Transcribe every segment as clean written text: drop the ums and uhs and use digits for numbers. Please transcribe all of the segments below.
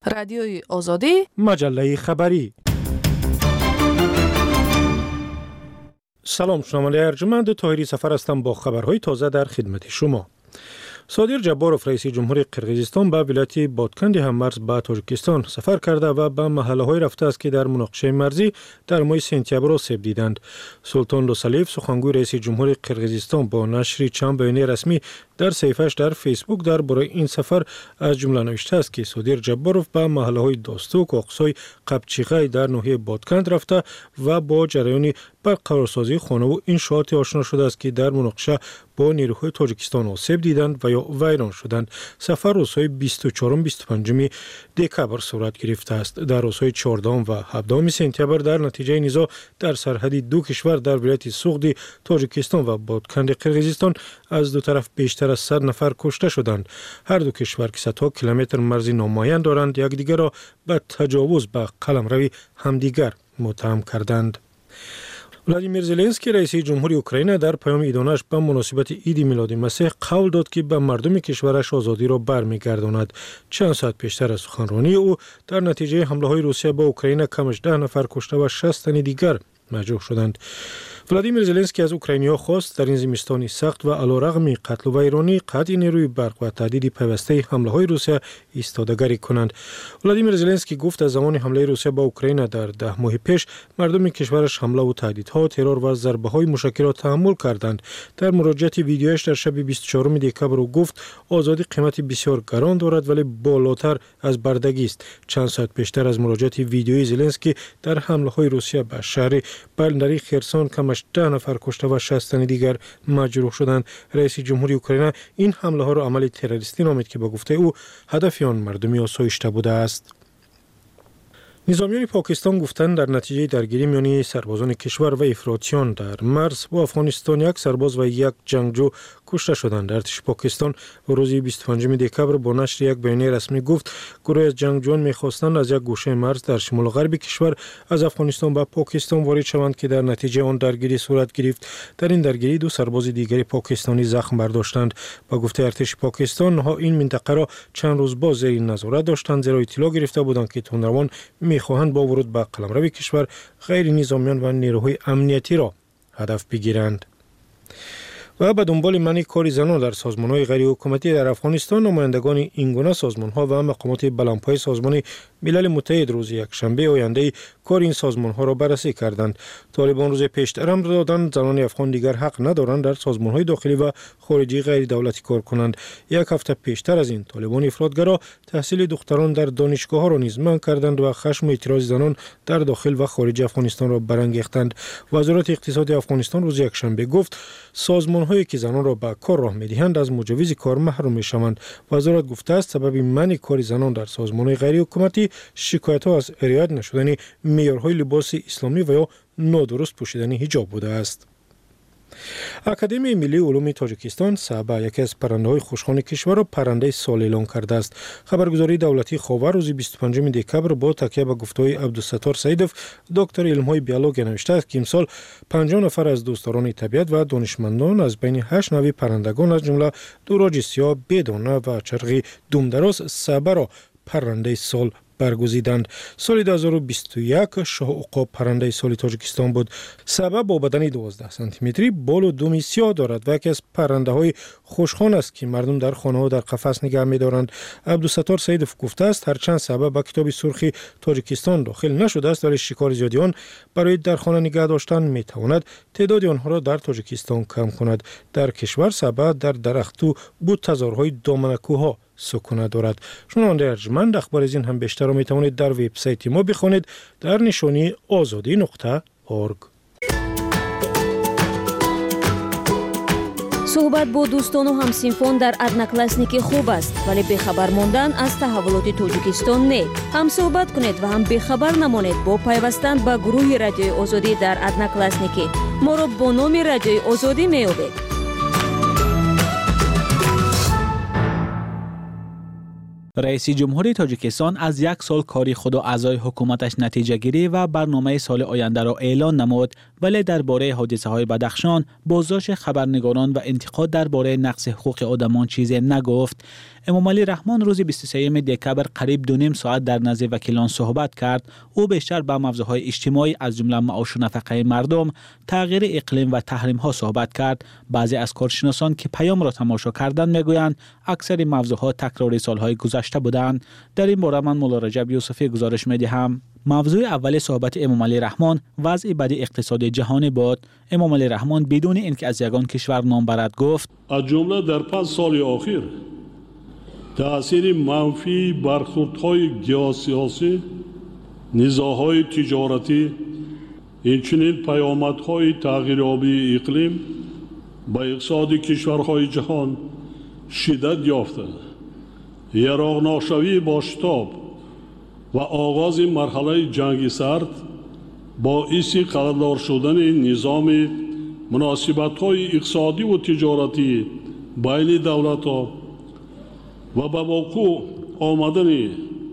رادیوی آزادی، مجله خبری. سلام، شنوندگان ارجمند، طاهری سفر هستم با خبرهای تازه در خدمت شما. صادر جباروف رئیس جمهوری قرقیزستان به ولایت بادکند هممرز به تاجیکستان سفر کرده و به محله‌های رفته است که در مناقشه مرزی در ماه سپتامبر آسیب دیدند. سلطان دوسالیف سخنگوی رئیس جمهوری قرقیزستان با نشر چند بیانیه رسمی در صفحه‌اش در فیسبوک درباره این سفر از جمله نوشته است که صادر جباروف به محله‌های داستوک و اقصای قبچیغای در ناحیه بادکند رفته و با جریان برقرارسازی خانه و انشاءات آشنا شده است که در مناقشه با نیروهای تاجیکستان آسیب دیدند و یا ویران شدند. سفر روزهای 24-25 دکبر صورت گرفته است. در روزهای 14 و 17 سپتامبر در نتیجه نزاع در سرحدی دو کشور در ولایت سوغدی تاجیکستان و بادکند قرقیزستان از دو طرف بیشتر از 100 نفر کشته شدند. هر دو کشور که صدها کیلومتر مرزی نامایان دارند یکدیگر را به تجاوز به قلمروی همدیگر متهم کردند. ولادیمیر زلنسکی رئیس جمهوری اوکراین در پیام عیدانش به مناسبت عید میلاد مسیح قول داد که به مردم کشورش آزادی را برمیگرداند. چند ساعت پیشتر از سخنرانی او در نتیجه حمله‌های روسیه به اوکراین کمش 10 نفر کشته و 60 تن دیگر مجروح شدند. ولادیمیر زلنسکی از اوکراینیا خواست در این زمستان سخت و علیرغم قتل و ویرانی قطع نیروی برق و تهدید پیوسته حمله‌های روسیه ایستادگی کنند. ولادیمیر زلنسکی گفت از زمان حمله روسیه به اوکراین در 10 ماه پیش مردم کشورش حمله و تهدیدها، ترور و ضربه‌های مشترک را تحمل کردند. در مراجعه ویدیویش در شب 24 دکبر گفت آزادی قیمت بسیار گران دارد ولی بالاتر از بردگی است. چند ساعت پیشتر از مراجعه ویدیویی زلنسکی در حمله‌های روسیه به شهر بندری خرسون کمش 10 نفر کشته و 60 تن دیگر مجروح شدند. رئیس جمهوری اوکراین این حمله ها را عمل تروریستی نامید که به گفته او هدف آن مردمی آسایشته بوده است. نظامیان پاکستان گفتند در نتیجه درگیری میان سربازان کشور و افراطیان در مرز با افغانستان یک سرباز و یک جنگجو کشته شدند. ارتش پاکستان روز 25 دکبر با نشر یک بیانیه رسمی گفت گروه از جنگجویان می‌خواستند از یک گوشه مرز در شمال غرب کشور از افغانستان به پاکستان وارد شوند که در نتیجه آن درگیری صورت گرفت. در این درگیری دو سرباز دیگری پاکستانی زخم برداشتند. با گفته ارتش پاکستان ها این منطقه را چند روز با زیر نظارت داشتند زیرا اطلاع گرفته بودند که تندروان می‌خواهند با ورود به قلمرو کشور غیر نظامیان و نیروهای امنیتی را هدف بگیرند. و به دنبال منع کار زنان در سازمان‌های غیر حکومتی در افغانستان نمایندگان این گونه سازمان‌ها و مقامات بلندپایه سازمان ملل متحد روز یکشنبه آینده کار این سازمان‌ها را بررسی کردند. طالبان روز پیشتر امر دادند زنان افغان دیگر حق ندارند در سازمان‌های داخلی و خارجی غیر دولتی کار کنند. یک هفته پیشتر از این طالبان افراطگرا تحصیل دختران در دانشگاه‌ها را نیز منع کردند و خشم و اعتراض زنان در داخل و خارج افغانستان را برانگیختند. وزارت اقتصاد افغانستان روز یکشنبه گفت سازمان‌هایی که زنان را به کار راه می‌دهند از مجوز کار محروم می‌شوند. وزارت گفته است سبب منع کار زنان در سازمان‌های غیر حکومتی شکایت‌ها از رعایت نشدن معیارهای لباس اسلامی و یا نادرست پوشیدن حجاب بوده است. اکادمی ملی علوم تاجیکستان سبا یکی از پرنده‌های خوشخوان کشور را پرنده سال اعلام کرده است. خبرگزاری دولتی خاور روز 25 دکبر با تکیه به گفته‌های عبدالستار سعیدوف دکتر علم‌های بیولوژی نوشته است که امسال 50 نفر از دوستداران طبیعت و دانشمندان از بین 8 نوع پرندگان از جمله دوراج سیاه، بدانه و چرخی دومدراز سبا را پرنده سال برگزیدند. سال 2021 شاه عقاب پرنده سال تاجیکستان بود. سبا با بدن 12 سانتی متری، بال و دم سیاه دارد و یکی از پرنده‌های خوشخوان است که مردم در خانه‌ها در قفس نگه می‌دارند. عبدالستار سعیدوف گفته است هرچند سبا با کتاب سرخ تاجیکستان داخل نشده است ولی شکار زیادی آن برای در خانه نگه داشتن می‌تواند تعداد آنها را در تاجیکستان کم کند. در کشور سبا در درخت و بوته‌زارهای دامنه‌کوه‌ها سکونت دارد. شنونده ارجمند اخبار از این هم بیشتر را میتوانید در وبسایت ما بخوانید در نشانی azadi.org. صحبت با دوستان و همسینفان در ادناکلاسنیکی خوب است ولی بخبر ماندن از تحولات تاجیکستان نه. هم صحبت کنید و هم بخبر نمانید با پیوستن به گروه رادیوی آزادی در ادناکلاسنیکی. ما را با نام رادیوی آزادی میابید. رئیس جمهوری تاجیکستان از 1 سال کاری خود و اعضای حکومتش نتیجه گیری و برنامه سال آینده را اعلان نمود، ولی درباره حادثه‌های بدخشان، بازداشت خبرنگاران و انتقاد درباره نقض حقوق آدمان چیزی نگفت. امام علی رحمان روز 23 دکبر قریب 2.5 ساعت در نزد وکیلان صحبت کرد. او بیشتر به موضوعات اجتماعی از جمله معاش و نفقه مردم، تغییر اقلیم و تحریم‌ها صحبت کرد. بعضی از کارشناسان که پیام را تماشا کردند میگویند اکثر موضوعات تکراری سالهای گذشته بودند. در این باره من مولا رجب یوسفی گزارش می‌دهم. موضوع اول صحبت امام علی رحمان وضع بد اقتصادی جهانی بود. امام علی رحمان بدون اینکه از یگان کشور نام برد گفت: از جمله در 5 سال اخیر تأثیر منفی برخوردهای گیاه‌سیاسی، نزاع‌های تجارتی، اینچنین پیامدهای تغییرآبی اقلیم به اقتصاد کشورهای جهان شدت یافته. یراق‌ناشوی با شتاب و آغاز مرحله جنگ سرد باعث قلمدار شدن نظام مناسبت‌های اقتصادی و تجارتی بین دولت‌ها و به وقوع آمدن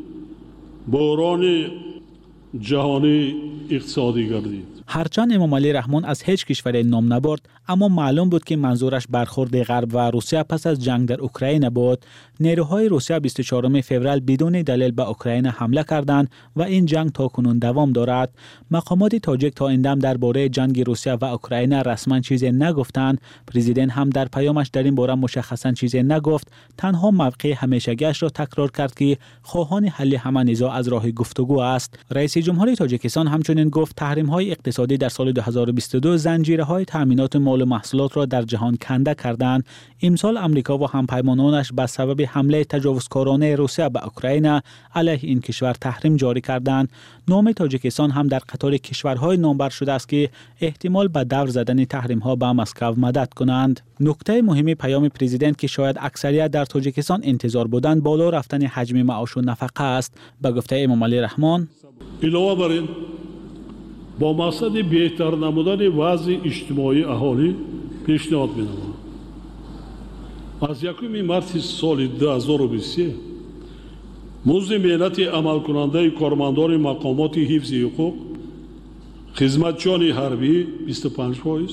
بحران جهانی اقتصادی گردید. هرچند امام علی رحمان از هیچ کشوری نام نبرد، اما معلوم بود که منظورش برخورد غرب و روسیه پس از جنگ در اوکراین بود. نیروهای روسیه 24 فوریه بدون دلیل به اوکراین حمله کردند و این جنگ تاکنون دوام دارد. مقامات تاجیک تا این دم درباره جنگ روسیه و اوکراین رسما چیزی نگفتند. پرزیدنت هم در پیامش در این باره مشخصا چیزی نگفت. تنها موقع همیشگیش را تکرار کرد که خواهان حل همه نزاع از راه گفتگو است. رئیس جمهوری تاجیکستان همچنین گفت تحریم‌های اقتصادی در سال 2022 زنجیره‌های تامینات مال و محصولات را در جهان کنده کردند. امسال امریکا و همپیمانانش به سبب حمله تجاوزکارانه روسیه به اوکراین علیه این کشور تحریم جاری کردند. نام تاجیکستان هم در قطار کشورهای نامبر شده است که احتمال به دور زدن تحریم‌ها به مسکو مدد کنند. نکته مهمی پیام پرزیدنت که شاید اکثریت در تاجیکستان انتظار بودند بالا رفتن حجم معاش و نفقه است. به گفته امام علی رحمان، علاوه بر این با مقصد بهتر نمودن وضع اجتماعی اهالی پیشنهاد می‌نمایم از 1 مارس سال 2023 مزد مهلت عمل کننده کارمندان مقامات حفظ حقوق، خدمتچیان حربی 25%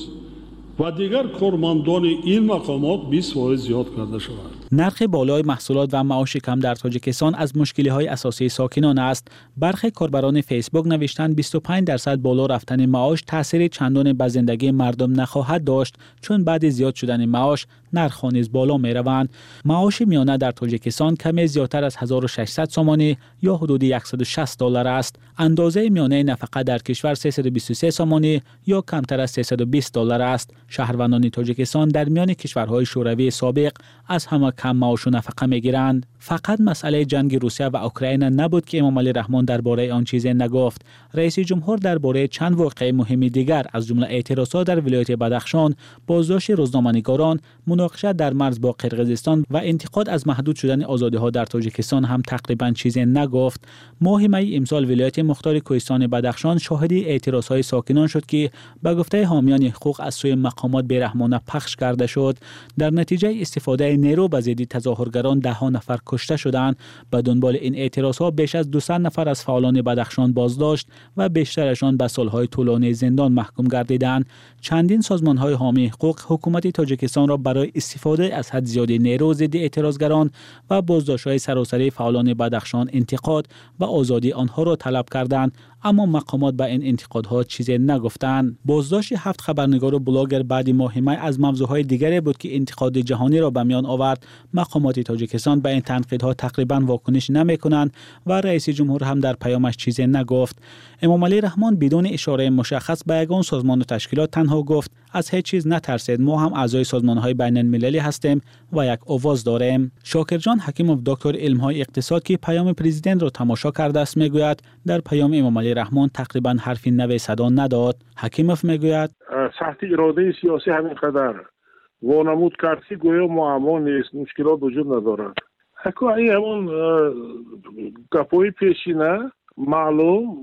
و دیگر کارمندان این مقامات 20% زیاد کرده شود. نرخ بالای محصولات و معاش کم در تاجیکستان از مشکل‌های اساسی ساکنان است. برخی کاربران فیسبوک نوشتند 25% بالا رفتن معاش تأثیر چندان به زندگی مردم نخواهد داشت، چون بعد زیاد شدن معاش نرخ‌ها نیز بالا می‌روند. معاش میانه در تاجیکستان کمی زیادتر از 1600 سومانی یا حدود $160 است. اندازه میانه نفقه در کشور 323 سومانی یا کمتر از $320 است. شهروندان تاجیکستان در میان کشورهای شوروی سابق از همه کم معاش و نفقه میگیرند. فقط مسئله جنگ روسیه و اوکراین نبود که امام علی رحمان درباره آن چیزی نگفت. رئیس جمهور درباره چند واقعه مهم دیگر از جمله اعتراضات در ولایت بدخشان، بازداشت روزنامه‌نگاران، مناقشه در مرز با قرقیزستان و انتقاد از محدود شدن آزادی‌ها در تاجیکستان هم تقریباً چیزی نگفت. ماه می امسال ولایت مختار کوهستان بدخشان شاهد اعتراضهای ساکنان شد که به گفته حامیان حقوق از سوی مقامات بیرحمانه پخش کرده شد. در نتیجه استفاده نیرو به ضد تظاهرگران 10 نفر کشته شدند. به دنبال این اعتراضها بیش از 200 نفر از فعالان بدخشان بازداشت و بیشترشان به سالهای طولانی زندان محکوم گردیدند. چندین سازمان‌های حامی حقوق حکومت تاجیکستان را برای استفاده از حد زیاد نیرو ضد اعتراضگران و بازداشت‌های سراسری فعالان بدخشان انتقاد و آزادی آنها را طلب کردند، اما مقامات به این انتقادها چیزی نگفتند. بازداشت 7 خبرنگار و بلاگر بعد ماه می از موضوعهای دیگری بود که انتقاد جهانی را به میان آورد. مقامات تاجیکستان به این تنقیدها تقریبا واکنش نمی‌کنند و رئیس جمهور هم در پیامش چیزی نگفت. امام علی رحمان بدون اشاره مشخص به یگان سازمان و تشکیلات تنها گفت از هیچ چیز نترسید، ما هم اعضای سازمان‌های بین‌المللی هستیم و یک آواز داریم. شاکر جان حکیموف دکتر علم‌های اقتصاد که پیام پرزیدنت را تماشا کرده است میگوید در پیام امام علی رحمان تقریبا حرفی نوی صدا نداد. حکیموف میگوید سخت اراده سیاسی همین قدر وانمود کرد که گویا معما نیست، مشکلات وجود ندارد. این همون گپوی پیشینه معلوم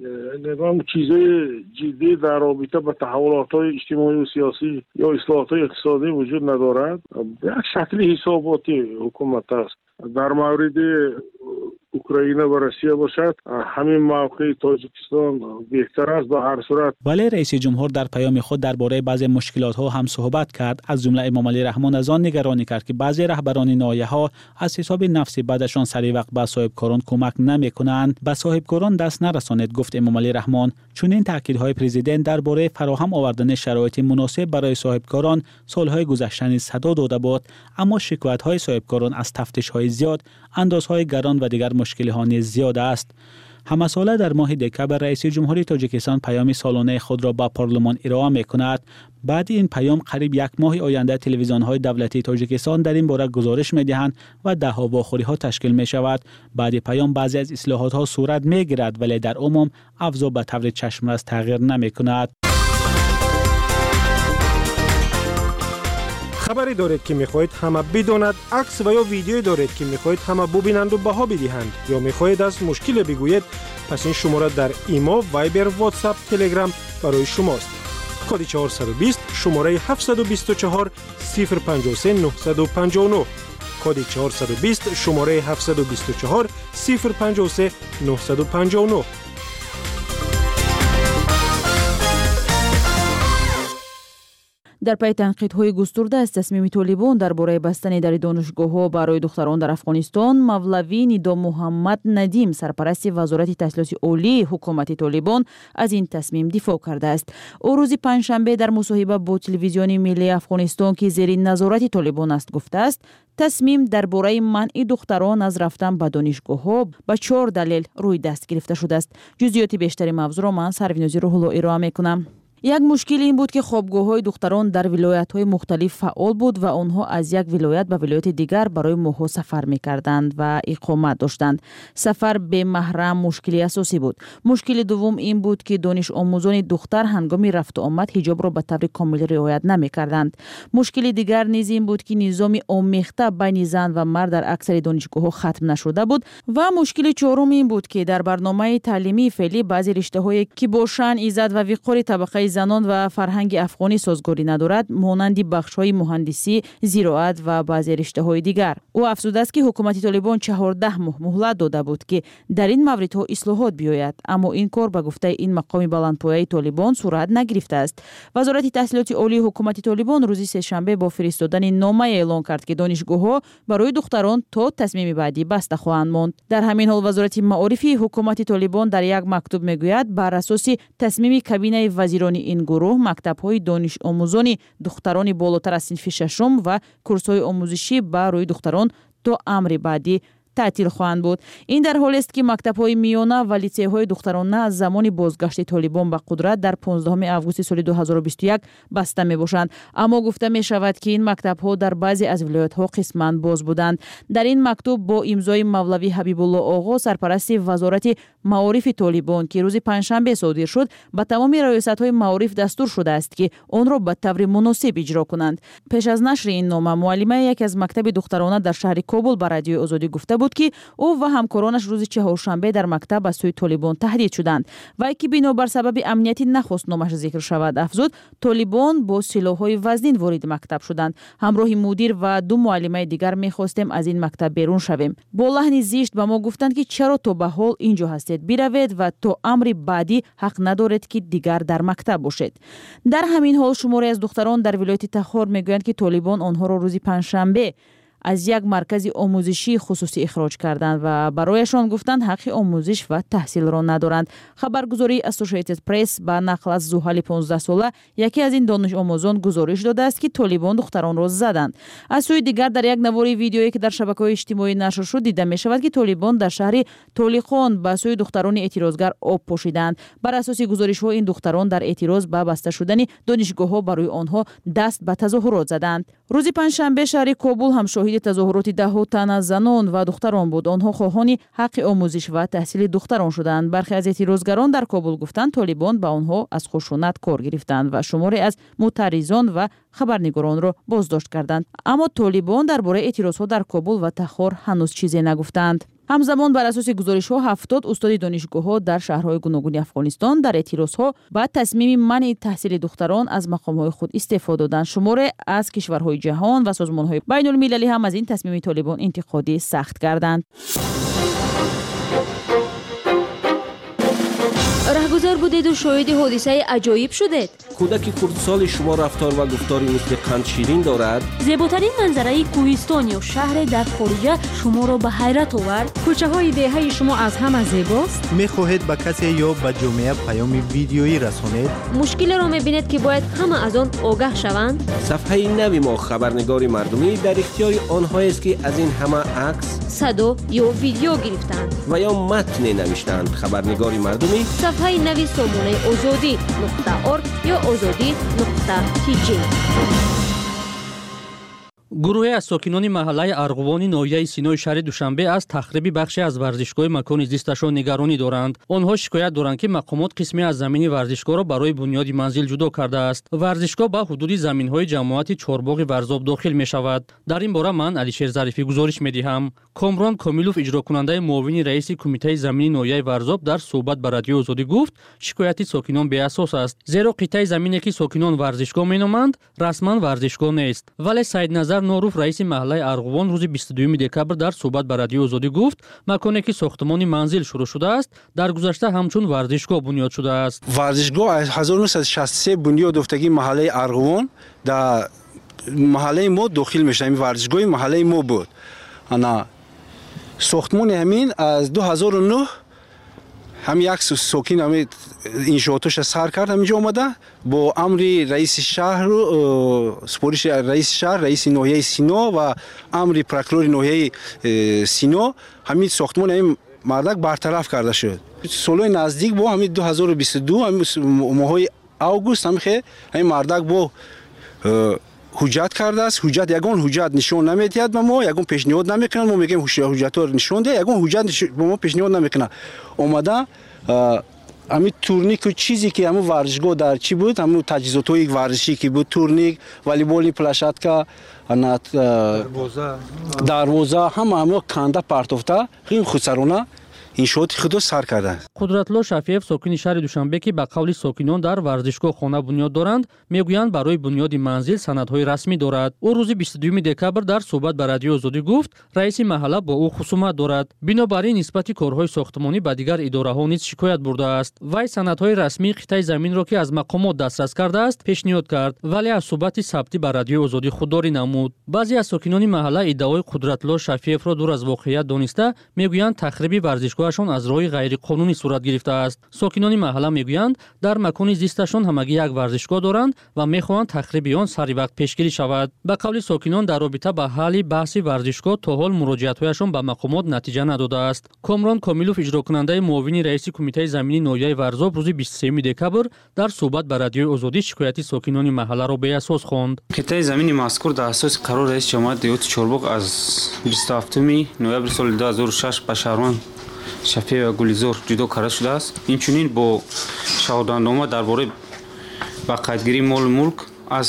نظام چیزای جدی در رابطه با تحولات‌های اجتماعی و سیاسی یا اصلاحات اقتصادی وجود ندارد. یک شکل حساباتی حکومت است. در مورد اوکراین و روسیه باشد همین موقع تاجیکستان بهتر است. به هر صورت ولی رئیس جمهور در پیام خود درباره بعضی مشکلات‌ها هم صحبت کرد. از جمله امام علی رحمان از آن نگرانی کرد که بعضی رهبران ناحیه‌ها از حساب نفسی بعدشان سری وقت به صاحبکاران کمک نمی‌کنند. به صاحبکاران دست نرسانید، گفت امام علی رحمان. چون این تاکیدهای پرزیدنت درباره فراهم آوردن شرایط مناسب برای صاحبکاران سالهای گذشته نیز صدا داده بود، اما شکایت‌های صاحبکاران از تفتیش‌های زیاد، اندازهای گران و دیگر مشکل‌ها نیز زیاد است. همساله در ماه دکتر رئیس جمهوری تاجیکستان پیام سالانه خود را به پارلمان ارائه می‌کند. بعد این پیام قریب یک ماه آینده تلویزیون‌های دولتی تاجیکستان در این باره گزارش می‌دهند و ده‌ها واخوری‌ها تشکیل می‌شود. بعد پیام بعضی از اصلاحات‌ها صورت می‌گیرد ولی در عموم افزا به طور چشم‌رس تغییر نمی‌کند. خبری دارید که می‌خواهید همه بداند، عکس و یا ویدیویی دارید که می‌خواهید همه ببینند و بها بدهند یا می‌خواهید از مشکل بگویید، پس این شماره در ایما، وایبر، واتساپ، تلگرام برای شماست. کد 420 شماره 724 053 959 کد 420 شماره 724 053 959. در پی تنقیدهای گسترده از تصمیم طالبان درباره بستن در دانشگاه‌ها برای دختران در افغانستان، مولوی ندا محمد ندیم سرپرست وزارت تحصیلات عالی حکومت طالبان از این تصمیم دفاع کرده است. او روز پنجشنبه در مصاحبه با تلویزیون ملی افغانستان که زیر نظارت طالبان است گفته است تصمیم درباره منع دختران از رفتن به دانشگاه‌ها به 4 دلیل روی دست گرفته شده است. جزئیات بیشتری موضوع را من سروینازی روح‌الله ارائه می‌کنم. یک مشکل این بود که خوابگاه‌های دختران در ولایت‌های مختلف فعال بود و آنها از یک ولایت به ولایت دیگر برای ماه‌ها سفر می‌کردند و اقامت داشتند. سفر به محرم مشکلی اساسی بود. مشکل دوم این بود که دانش آموزان دختر هنگام رفت و آمد حجاب را به طور کامل رعایت نمی‌کردند. مشکل دیگر نیز این بود که نظام آمیخته بین زن و مرد در اکثر دانشگاه‌ها ختم نشده بود و مشکل چهارم این بود که در برنامه تعلیمی فعلی بعضی رشته‌هایی که با شأن، عزت و وقار طبقه زنان و فرهنگ افغانی سازگاری ندارد، مانند بخش‌های مهندسی، زراعت و بعضی رشته‌های دیگر. او افزوده است که حکومت طالبان 14 ماه مهلت داده بود که در این موردها اصلاحات بیاید، اما این کار به گفته این مقام بلندپایه طالبان صورت نگرفته است. وزارت تحصیلات عالی حکومت طالبان روز سه‌شنبه با فرستادن نامه اعلام کرد که دانشگاه‌ها برای دختران تا تصمیم بعدی بسته خواهند ماند. در همین حال وزارت معارف حکومت طالبان در یک مکتوب میگوید بر اساس تصمیم کابینه وزیران این گروه مکتب‌های دانش آموزان دختران بالاتر از صنف ششم و کورس‌های آموزشی برای دختران تا امر بعدی تعطیل خواهند بود. این در حالی است که مکتب‌های میانه و لیسه‌های دخترانه از زمان بازگشت طالبان به قدرت در 15 آگوست سال 2021 بسته می‌باشند، اما گفته می‌شود که این مکتب‌ها در بعضی از ولایت‌ها قسماً باز بودند. در این مکتوب با امضای مولوی حبیب الله آقا سرپرست وزارت معارف طالبان که روز پنجشنبه صادر شد، به تمام ریاست‌های معارف دستور شده است که آن را به طور مناسب اجرا کنند. پیش از نشر این نامه، معلمه یک از مکتب دخترانه در شهر کابل به رادیو آزادی گفته بود که او و همکارانش روز چهارشنبه در مکتب از سوی طالبان تهدید شدند و که بنابر سبب امنیتی نخواست نامش ذکر شود. افزود طالبان با سلاح‌های وزین وارد مکتب شدند. همراه مدیر و 2 معلمه دیگر می‌خواستیم از این مکتب بیرون شویم. با لحن زشت به ما گفتند که چرا تا به حال اینجا هستید، بروید و تا امر بعدی حق ندارید که دیگر در مکتب باشید. در همین حال شماری از دختران در ولایت تخار میگویند که طالبان آنها را روز پنجشنبه از یک مرکز آموزشی خصوصی اخراج کردند و برایشان گفتند حق آموزش و تحصیل را ندارند. خبرگزاری اسوسییتد پرس با نقل از زحل 15 ساله یکی از این دانش آموزان گزارش داده است که طالبان دختران را زدند. از سوی دیگر در یک نواری ویدیویی که در شبکه‌های اجتماعی نشر شد دیده می شود که طالبان در شهر تولیخان به سوی دختران اعتراضگر آب پاشیدند. بر اساس گزارش‌ها این دختران در اعتراض به بسته شدن دانشگاه‌ها برای آنها دست به تظاهرات زدند. روز پنجشنبه شهر کابل هم شاهد تظاهرات ده‌ها تن از زنان و دختران بود. آنها خواهان حق آموزش و تحصیل دختران شدند. برخی از اعتراضگران در کابل گفتند طالبان به آنها از خشونت کار گرفتند و شماری از معترضان و خبرنگاران را بازداشت کردند. اما طالبان درباره اعتراضات در کابل و تخار هنوز چیزی نگفتند. همزمان بر اساس گزارش‌ها 70 استاد دانشگاه‌ها در شهرهای گوناگون افغانستان در اعتراض‌ها با تصمیم منع تحصیل دختران از مقام‌های خود استعفا دادند. شماری از کشورهای جهان و سازمان‌های بین‌المللی هم از این تصمیم طالبان انتقاد سخت کردند. رهگذر بودید و شاهد حادثه عجایب شدید. کودک خردسال شما رفتار و گفتاری مثل قند شیرین دارد. زیباترین منظره کوهستان یا شهر در خارج شما را به حیرت آورد. کوچه های دهه شما از همه زیباست. می‌خواهید به کسی یا به جامعه پیام ویدیویی رسانید؟ مشکل را می‌بینید که باید همه از آن آگاه شوند. صفحه نوی ما خبرنگار مردمی در اختیار آنها است که از این همه عکس، صدا یا ویدیو گرفتند و یا متن نوشتند. خبرنگار مردمی صفحه نوی سامانه azadi.org یا azadi.tg. گروهی از ساکنان محله ارغوان ناحیه سینای شهر دوشنبه از تخریب بخشی از ورزشگاه مکان زیستشان نگرانی دارند. آنها شکایت دارند که مقامات قسمی از زمین ورزشگاه را برای بنیاد منزل جدا کرده است. ورزشگاه با حدود زمین‌های جماعت چهارباغ ورزاب داخل می‌شود. در این باره من علیشیر ظریفی گزارش می‌دهم. کامران کامیلوف اجرا کننده معاون رئیس کمیته زمینی ناحیه ورزاب در صحبت با رادیو آزادی گفت شکایت ساکنان بی اساس است، زیرا قطعه زمینی که ساکنان ورزشگاه می‌نامند رسما ورزشگاه نیست. ولی سید نظر نوروف رئیس محله ارغوان روز 22 دکبر در صحبت با رادیو آزادی گفت مکانی که ساختمان منزل شروع شده است در گذشته همچون ورزشگاه بنیاد شده است. ورزشگاه از 1963 بنیاد افتگی محله ارغوان در محله ما داخل میشه. این ورزشگاه محله ما بود. انا ساختمان همین از 2009 هم یک ساکن هم انشاءاتش سر کرد همینجا آمده با امر رئیس شهر سپارش رئیس شهر رئیس ناحیه سینا و امر پروکورور ناحیه سینا همین ساختمان همین مردک برطرف کرده شد. سالهای نزدیک با همین 2022 همین ماه آگوست همین مردک با حجت کرده است. حجت یگان حجت نشون نمیدهد به ما، یگان پیشنهاد نمیکنه. ما میگیم حجت ها نشون ده، یگان حجت به ما پیشنهاد نمیکنه. اومده همین تورنیک و چیزی که همون ورزشگاه در چی بود، همون تجهیزات های ورزشی که بود، تورنیک، والیبال، پلاشاتکا، دروازه همه کنده پرتافته خیلی خودسرانه انشاءات خود سر کرده. قدرت‌الله شفیف ساکن شهر دوشنبه که به قول ساکنان در ورزشگاه خانه بنیاد دارند میگویند برای بنیاد منزل سندهای رسمی دارد. او روز 22 دکبر در صحبت با رادیو آزادی گفت رئیس محله با او خصومت دارد. بنابراین نسبت کارهای ساختمانی به دیگر اداره‌ها نیز شکایت برده است. وی سندهای رسمی قطعه زمین را که از مقامات دسترس کرده است پیشنهاد کرد، ولی از صحبت ثبتی با رادیو آزادی خودداری نمود. بعضی از ساکنان محله ادعای قدرت‌الله شفیف را دور از واقعیت دانسته میگویند تخریب ورزشگاهشان از راه غیر قانونی صورت گرفته است. ساکنان محله میگویند در مکان زیستشان همگی یک ورزشگاه دارند و میخواهند تخریب آن سری وقت پیشگیری شود. به قول ساکنان در رابطه با حل بحث ورزشگاه تا حال مراجعت‌هایشان به مقامات نتیجه نداده است. کامران کامیلوف اجرا کننده معاون رئیس کمیته زمینی ناحیه ورزاب روز 23 دکبر در صحبت با رادیو آزادی شکایت ساکنان محله را به اساس خواند. قطعه زمین مذکور در اساس قرار رئیس جماعت دیوت چورباغ از 27 نوامبر سال 2006 به شهروان شفیع و گلیزور جدا کرده شده است. اینچنین با شهادتنامه درباره باقیدگیری مال ملک از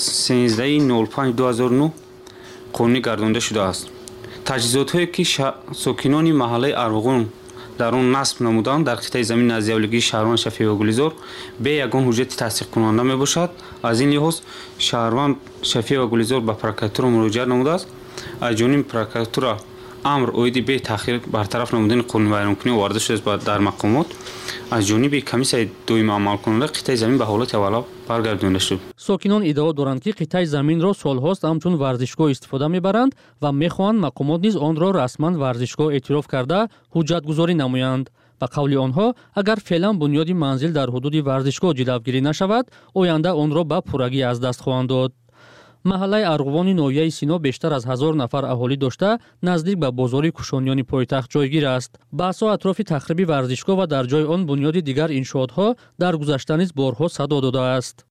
13/05/2009 قانونی گردانده شده است. تجهیزات‌هایی که ساکنان محله ارغوان در آن نصب نمودند در قطعه زمین از یاولگی شهروان شفیع و گلیزور به یگان حجت تصدیق کننده می باشد. از این لحاظ شهروان شفیع و گلیزور به پروکوراتور مراجعه نموده است. از جانب پروکوراتور امر اویدی به تاخیر برطرف نمودن قانون ویرانکنی وارد شده است در مقامات. از جانب کمیسیون دوم عمل کننده قطعه زمین به حالت اولا برگردانده شد. ساکنان ادعا دارند که قطعه زمین را سالهاست همچون ورزشگاه استفاده میبرند و میخواهند مقامات نیز آن را رسما ورزشگاه اعتراف کرده حجت گذاری نمایند. به قول آنها اگر فعلا بنیاد منزل در حدود ورزشگاه جلوگیری نشود آینده آن را به پورگی از دست خواهند داد. محله ارغوان ناحیه سینا بیشتر از 1000 نفر اهالی داشته نزدیک به بازار کوشانیان پایتخت جایگیر است. بحث‌ها اطراف تخریب ورزشگاه و در جای آن بنیاد دیگر انشاءات‌ها در گذشته نیز بارها صدا داده است.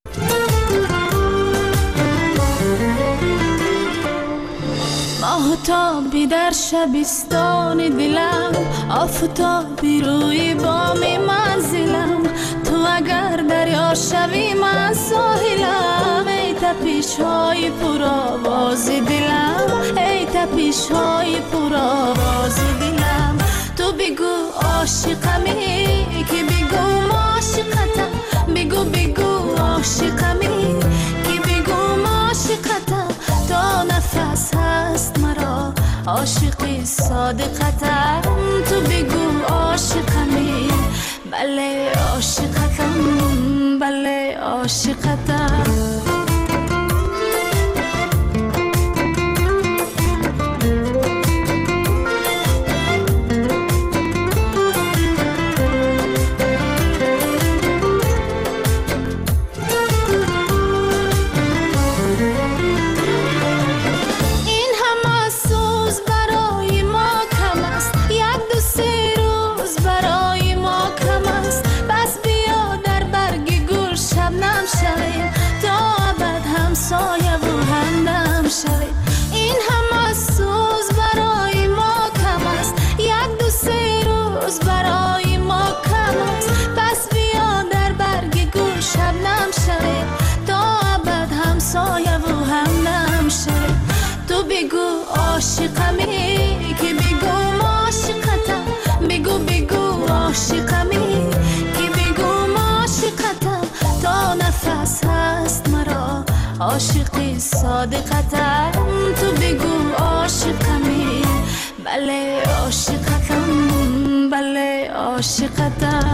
ماهتابی در شبستان دلم، آفتابی روی بام منزلم، تو اگر دریا شوی من ساحلم، ای تپش‌های پرآواز دلم، ای تپش‌های پرآواز دلم، تو تو بگو عاشقمی که بگو عاشقتم بگو بگو عاشقمی که بگو عاشقتم تا نفس هست مرا عاشقی صادقتم تو بگو عاشقمی بله عاشقتم بله عاشقتم این همه سوز برای ما کم است یک دو سه روز برای ما کم است پس بیا در برگ گل شبنم شویم تا ابد همسایه و همدم شویم تو بگو عاشقمی که بگو عاشقتم بگو بگو عاشقمی که بگو عاشقتم تا نفس هست مرا عاشقی صادقتم تو بگو عاشقمی بله عاشقتم بله عاشقتم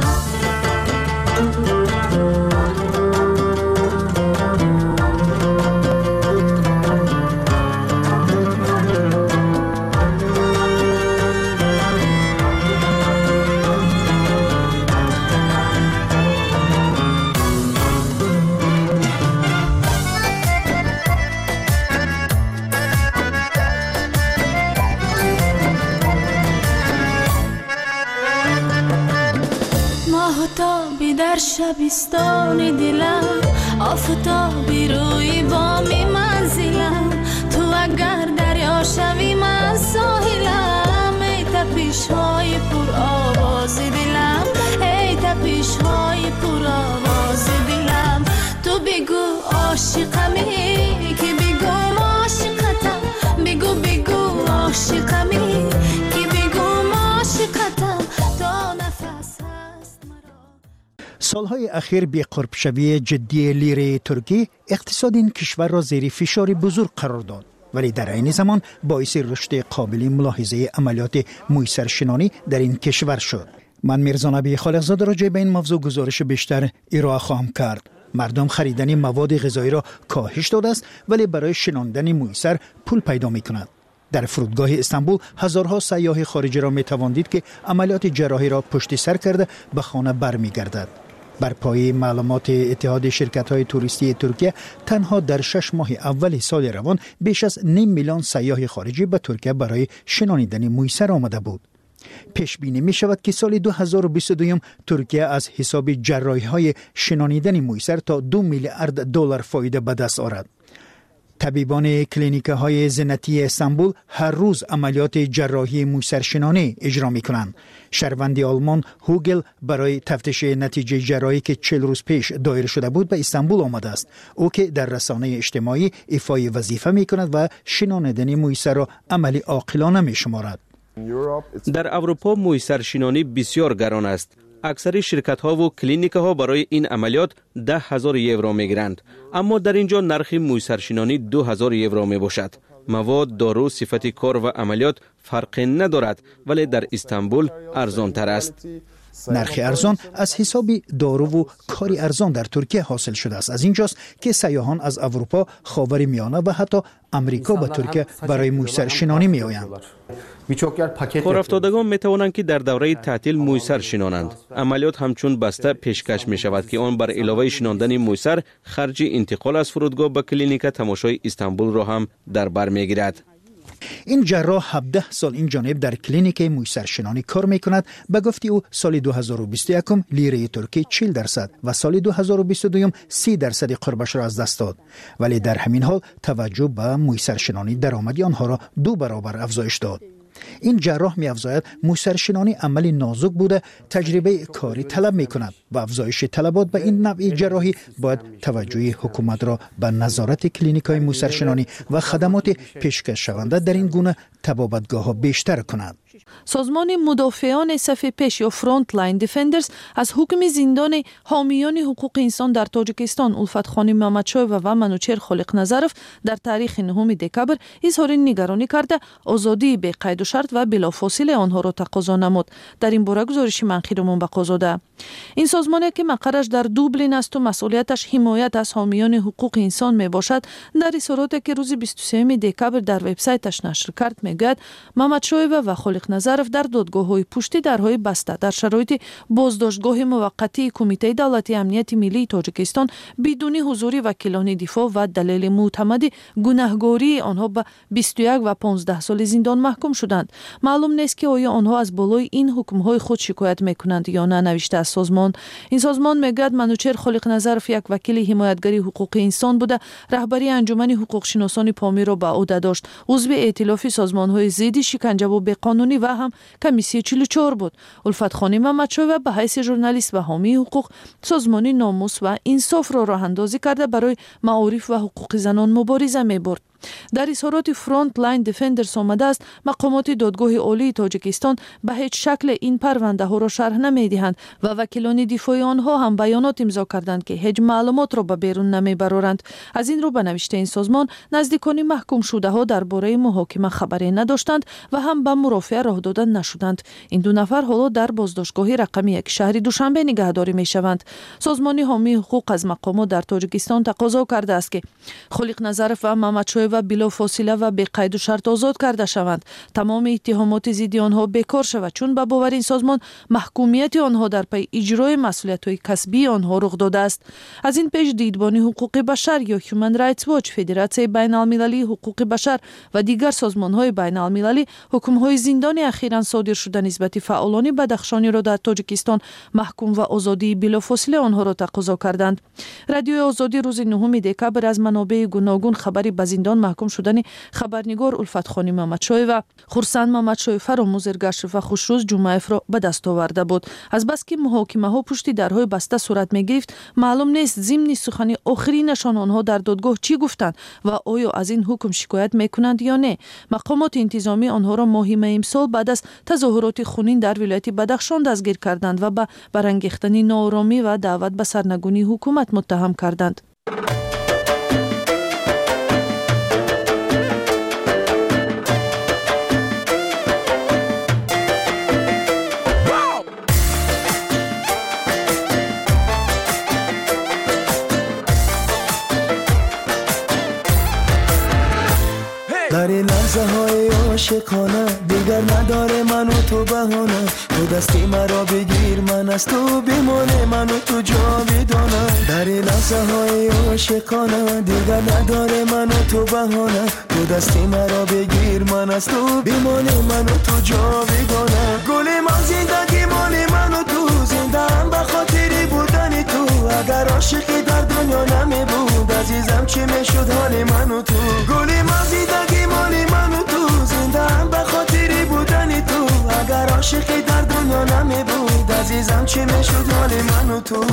آفتابی در شبستان دلم آفتابی روی بامی منزلم تو اگر دریا شوی من ساحلم ای تپش های پر آواز دلم ای تپش های پر آواز دلم تو بگو عاشقمی که بگو عاشقتم بگو بگو عاشقمی که بگو عاشقتم تا نفس سالهای اخیر بی قرب شوی جدی لیره ترکی اقتصاد این کشور را زیر فشار بزرگ قرار داد ولی در عین زمان باعث رشد قابل ملاحظه عملیات مویسرشنانی در این کشور شد. من میرزا نبی خالقزاده راجع به این موضوع گزارش بیشتر ارائه خواهم کرد. مردم خریدن مواد غذایی را کاهش داده است ولی برای شناندن مویسر پول پیدا می‌کند. در فرودگاه استانبول هزارها سیاح خارجی را می‌توان دید که عملیات جراحی را پشت سر کرده به خانه برمیگردد. بر پایه معلومات اتحاد شرکت‌های توریستی ترکیه تنها در 6 ماه اول سال روان بیش از 9 میلیون سیاح خارجی به ترکیه برای شنانیدن مویسر آمده بود. پیش بینی می شود که سال 2022 ترکیه از حساب جراحی‌های شنانیدن مویسر تا 2 میلیارد دلار فایده به دست آورد. طبیبان کلینیک‌های زینتی استانبول هر روز عملیات جراحی مویسرشنانی اجرا می‌کنند. شهروند آلمان هوگل برای تفتیش نتیجه جراحی که 40 روز پیش دایر شده بود به استانبول آمده است. او که در رسانه اجتماعی ایفای وظیفه می‌کند و شنانیدن مویسر را عملی عاقلانه می‌شمارد. در اروپا مویسرشنانی بسیار گران است. اکثر شرکت‌ها و کلینیک‌ها برای این عملیات 10,000 یورو می‌گیرند، اما در اینجا نرخ مویسرشنانی 2,000 یورو میباشد. مواد، دارو، صفت کار و عملیات فرقی ندارد، ولی در استانبول ارزان تر است. نرخ ارزان از حساب دارو و کاری ارزان در ترکیه حاصل شده است. از اینجاست که سیاحان از اروپا، خاورمیانه و حتی امریکا به ترکیه برای مویسرشنانی میآیند. کارافتادگان می توانند که در دوره تعطیل مویسر شنانند. عملیات همچون بسته پیشکش می شود که آن بر علاوه شناندن مویسر خرج انتقال از فرودگاه به کلینیک تماشای استانبول را هم در بر می گیرد. این جراح 17 سال این جانب در کلینیک مویسرشنانی کار می کند. به گفته او سال 2021 لیره ترکی 40% و سال 2022 30% قربش را از دست داد. ولی در همین حال توجه به مویسرشنانی درآمدی آنها را 2 برابر افزایش داد. این جراح می افزاید مویسرشنانی عملی نازک بوده، تجربه کاری طلب می کند و افزایش طلبات به این نوع جراحی باید توجه حکومت را به نظارت کلینیک های مویسرشنانی و خدمات پیشکش شونده در این گونه طبابتگاه ها بیشتر کند. سازمان مدافعان صف پیش یا فرانت لاین دیفندرز از حکم زندان حامیان حقوق انسان در تاجیکستان الفت خانی محمدشایو و منوچهر خالق‌نظرов در تاریخ 9 دکبر اظهار نگرانی کرده آزادی به قید و شرط و بلافاصله آنها را تقاضا نمود. در این باره گزارش منخیرمون بقازاده. این سازمانی که مقرش در دوبلین است و مسئولیتش حمایت از حامیان حقوق انسان می باشد، در اظهاراتی که روز 23 دکبر در وبسایتش نشر کرد میگوید محمدشایو و خالق‌نظرов در دادگاه‌های پشت درهای بسته در شرایط بازداشتگاه موقتی کمیته دولتی امنیت ملی تاجیکستان بدون حضور وکیلان دفاع و دلیل معتمد گناهکاری آنها به 21 و 15 سال زندان محکوم شدند. معلوم نیست که آیا آنها از بالای این حکم‌های خود شکایت میکنند یا نه، نوشته از سازمان. این سازمان میگوید منوچهر خالق‌نظرов یک وکیل حمایتگری حقوق انسان بوده، رهبری انجمن حقوق شناسان پامیر را به عهده داشت، عضو ائتلاف سازمان‌های ضد شکنجه و بی‌قانونی و هم کمیسیون 44 بود. الفت خانی محمدشایو به حیث ژورنالیست و حامی حقوق سازمان ناموس و انصاف را راه اندازی کرده برای معارف و حقوق زنان مبارزه می‌برد. در اظهارات فرانت لاین دیفندرز آمده است مقامات دادگاه عالی تاجیکستان به هیچ شکل این پرونده ها را شرح نمیدهند و وکیلان دفاعی آنها هم بیانات امضا کردند که هیچ معلومات را به بیرون نمیبرند. از این رو به نوشته این سازمان نزدیکان محکوم شده ها درباره محاکمه خبری نداشتند و هم به مرافعه راه داده نشدند. این دو نفر حالا در بازداشتگاه رقم 1 شهر دوشنبه نگهداری میشوند. سازمان حامی حقوق از مقامات در تاجیکستان تقاضا کرده است که خالق‌نظرов و محمدشایو و بلافاصله و به قید و شرط آزاد کرده شوند. تمام اتهامات ضد آنها بیکار شود، چون به باور این سازمان محکومیت آنها در پی اجرای مسئولیت‌های کسبی آنها رخ داده است. از این پیش دیدبان حقوق بشر یا هیومن رایتس واچ، فدراسیون بین‌المللی حقوق بشر و دیگر سازمان‌های بین‌المللی حکم‌های زندانی اخیراً صادر شده نسبت فعالان بدخشانی را در تاجیکستان محکوم و آزادی بلافاصله آنها را تقاضا کردند. رادیو آزادی روز 9 دکبر از منابع گوناگون خبری به زندان محکوم شدن خبرنگار الفت خانی محمدشایو و خورسند محمدشایو فراموزر گشت و خوشروز جمعیف را به دست آورده بود. از بس که محاکمه ها پشت درهای بسته صورت می گرفت، معلوم نیست ضمن سخن آخرینشان آنها در دادگاه چی گفتند و آیا از این حکم شکایت میکنند یا نه. مقامات انتظامی آنها را ماه می امسال بعد از تظاهرات خونین در ولایت بدخشان دستگیر کردند و به برانگیختن ناآرامی و دعوت به سرنگونی حکومت متهم کردند. در این لحظه های عاشقانه دیگر نداره من و تو بهانه، تو دستی مرا بگیر من از تو بمانه، من و تو جاودانه. در این لحظه های عاشقانه دیگر نداره من و تو بهانه، تو دستی مرا بگیر من از تو بمانه، من و تو جاودانه. گل من زندگی مال من و تو، زنده هم به خاطر بودن تو. اگر عاشقی در دنیا نمی بود عزیزم چی میشد حال من و تو. گل من زندگی مال من و تو، زنده هم به خاطر بودن تو. اگر عاشقی در دنیا نمی بود عزیزم چی میشد حال من و تو.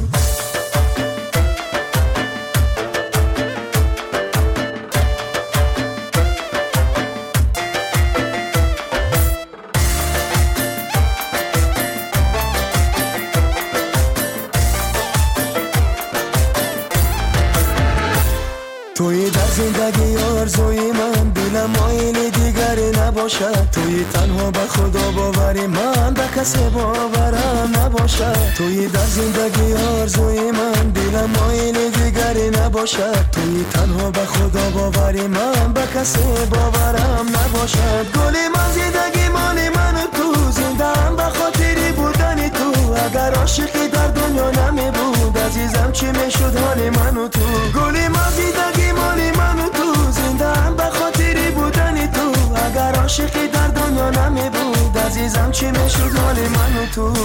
توی در زندگی آرزوی من، دلم مایل دیگری نباشد. توی تنها به خدا باوری من، به کسی باورم نباشد. توی در زندگی آرزوی من، دلم مایل دیگری نباشد. توی تنها به خدا باوری من، به کسی باورم نباشد. گل من زندگی مال من و تو، زنده هم به خاطر بودن تو. اگر عاشقی در دنیا نمی بود عزیزم چی میشد حال من و تو. گل من زندگی مال من و تو، زنده هم به خاطر بودن تو. اگر عاشقی در دنیا نمی بود عزیزم چی میشد حال من و تو.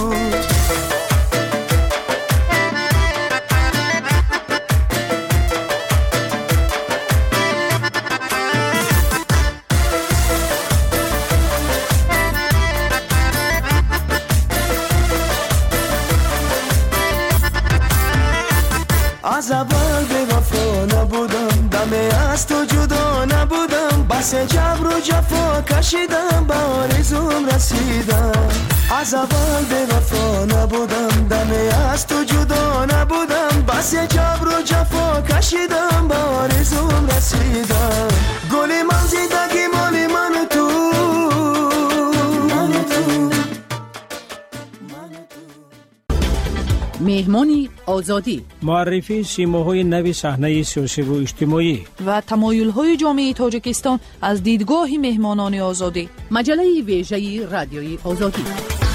از اول به وفا نبودم، دم از تو جدا نبودم. بس بس جبر و جفا کشیدم به آرزوم رسیدم از اول به وفا نبودم دمی از تو جدا نبودم بس جبر و جفا کشیدم به آرزوم رسیدم گل من زندگی مال من و تو مهمانی آزادی معرفی سیماهای نوی صحنه سیاسی و اجتماعی و تمایل‌های جامعه تاجیکستان از دیدگاه مهمانان آزادی مجله ویژه رادیوی آزادی